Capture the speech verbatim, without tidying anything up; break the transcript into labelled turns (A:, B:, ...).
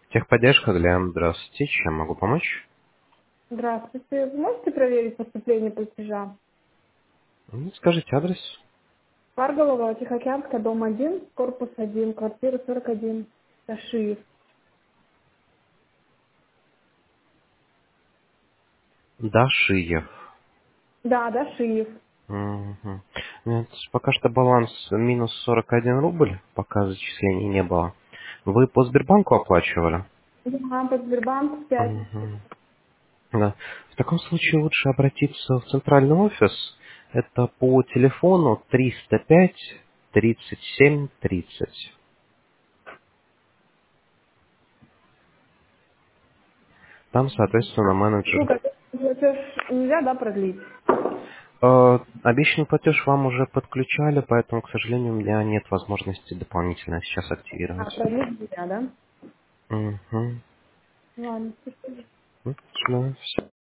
A: Техподдержка, Глеб, здравствуйте. Чем могу помочь?
B: Здравствуйте. Вы можете проверить поступление платежа?
A: М, Скажите адрес.
B: Парголова, Тихоокеанская, дом один, корпус один, квартира сорок один, Ташиев.
A: Дашиев.
B: Да, Дашиев.
A: Мгм. Нет, пока что баланс минус сорок один рубль, пока зачислений не было. Вы по Сбербанку оплачивали?
B: Да, под Сбербанк в пятницу.
A: Мгм. Да. В таком случае лучше обратиться в центральный офис. Это по телефону триста пять тридцать семь тридцать. Там, соответственно, менеджер.
B: Услуга платеж нельзя, да, продлить?
A: Э, Обещанный платеж вам уже подключали, поэтому, к сожалению, у меня нет возможности дополнительно сейчас
B: А,
A: активировать.
B: продлить нельзя, да?
A: Угу.
B: Ладно, спасибо.
A: Ну, всё.